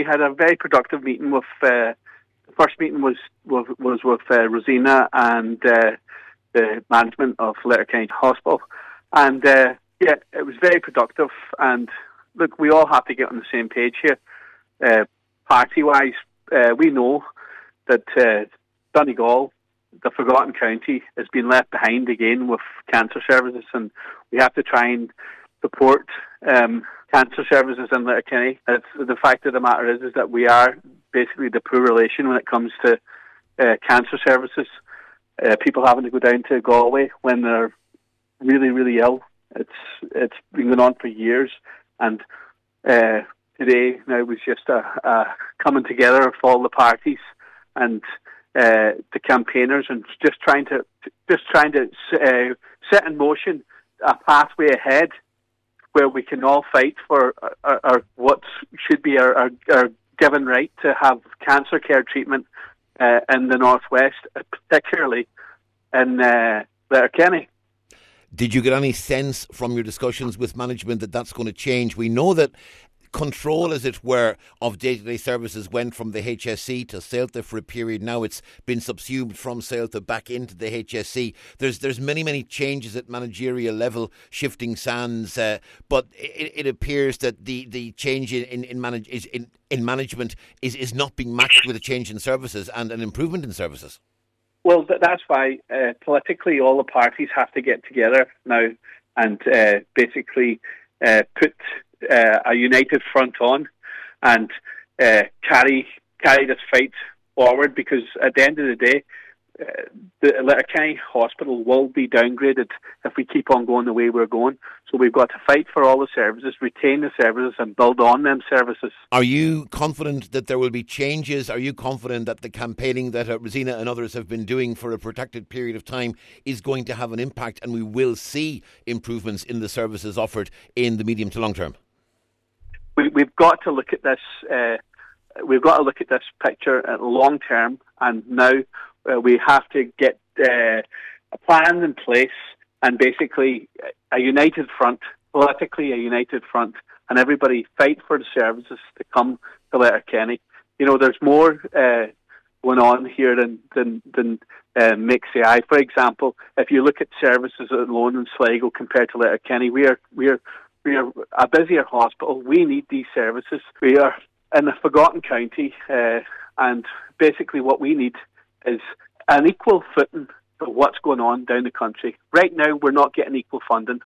We had a very productive meeting with, the first meeting was with Rosina and the management of Letterkenny Hospital. And it was very productive. And look, we all have to get on the same page here. Party-wise, we know that Donegal, the forgotten county, has been left behind again with cancer services, and we have to try and support cancer services in Letterkenny. The fact of the matter is that we are basically the poor relation when it comes to cancer services. People having to go down to Galway when they're really, really ill. It's been going on for years, and today now was just a coming together of all the parties and the campaigners, and just trying to set in motion a pathway ahead where we can all fight for our what should be our given right to have cancer care treatment in the Northwest, particularly in Letterkenny. Did you get any sense from your discussions with management that that's going to change? We know that control, as it were, of day-to-day services went from the HSE to CELTA for a period. Now it's been subsumed from CELTA back into the HSE. There's many changes at managerial level, shifting sands, but it appears that the change in management is not being matched with a change in services and an improvement in services. Well, that's why politically all the parties have to get together now and basically put a united front on and carry this fight forward, because at the end of the day, the Letterkenny Hospital will be downgraded if we keep on going the way we're going. So we've got to fight for all the services, retain the services and build on them services. Are you confident that there will be changes? Are you confident that the campaigning that Rosina and others have been doing for a protracted period of time is going to have an impact, and we will see improvements in the services offered in the medium to long term? We've got to look at this. We've got to look at this picture at long term, and now we have to get a plan in place and basically a united front, politically a united front, and everybody fight for the services to come to Letterkenny. You know, there's more going on here than meets the eye. For example, if you look at services alone in Sligo compared to Letterkenny, we are a busier hospital. We need these services. We are in a forgotten county, and basically what we need is an equal footing for what's going on down the country. Right now, we're not getting equal funding.